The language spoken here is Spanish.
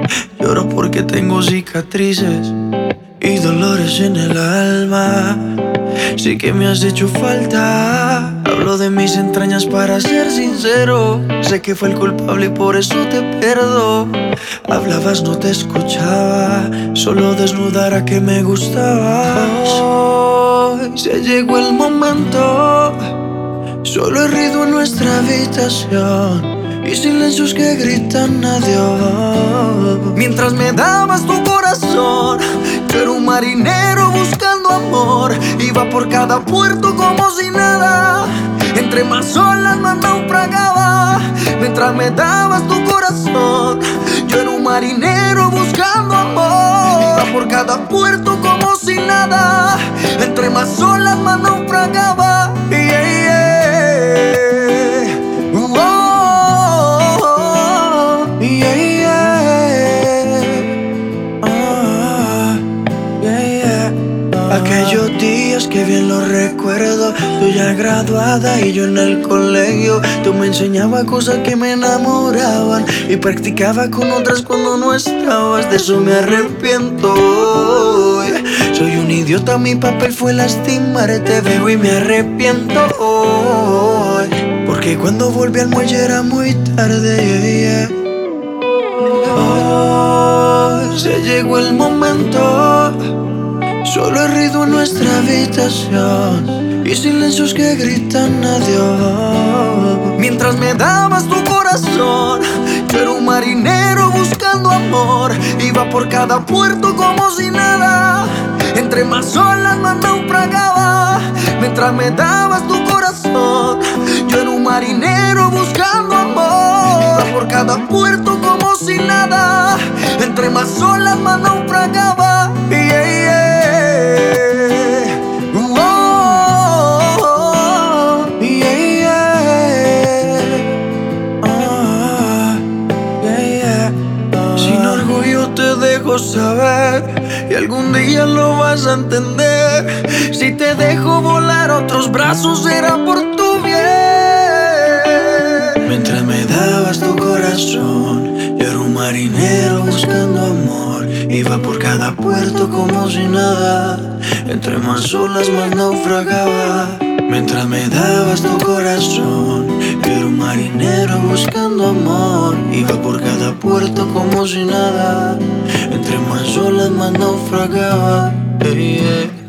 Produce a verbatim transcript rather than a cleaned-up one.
Lloro porque tengo cicatrices y dolores en el alma. Sé que me has hecho falta. Hablo de mis entrañas para ser sincero. Sé que fue el culpable y por eso te perdo. Hablabas, no te escuchaba. Solo desnudar a que me gustabas. Hoy se llegó el momento. Solo he ruido en nuestra habitación y silencios que gritan adiós. Mientras me dabas tu corazón, yo era un marinero buscando amor. Iba por cada puerto como si nada. Entre más olas más naufragaba. Mientras me dabas tu corazón, yo era un marinero buscando amor. Iba por cada puerto como si nada. Entre más olas más naufragaba. Yeah, yeah. Aquellos días que bien los recuerdo, tú ya graduada y yo en el colegio. Tú me enseñabas cosas que me enamoraban y practicaba con otras cuando no estabas. De eso me arrepiento hoy. Soy un idiota, mi papel fue lastimarte. Veo y me arrepiento hoy, porque cuando volví al muelle era muy tarde. Hoy se llegó el momento. Solo he ruido en nuestra habitación y silencios que gritan adiós. Mientras me dabas tu corazón, yo era un marinero buscando amor. Iba por cada puerto como si nada. Entre más olas más naufragaba. Mientras me dabas tu corazón, yo era un marinero buscando amor. Iba por cada puerto como si nada. Entre más olas más naufragaba. Yeah, yeah. Saber y algún día lo vas a entender. Si te dejo volar a otros brazos será por tu bien. Mientras me dabas tu corazón, yo era un marinero buscando amor. Iba por cada puerto como si nada. Entre más olas más naufragaba. Mientras me dabas tu corazón, yo era un marinero buscando amor. Iba por cada puerto como si nada. Entre más olas más naufragaba. Hey, yeah.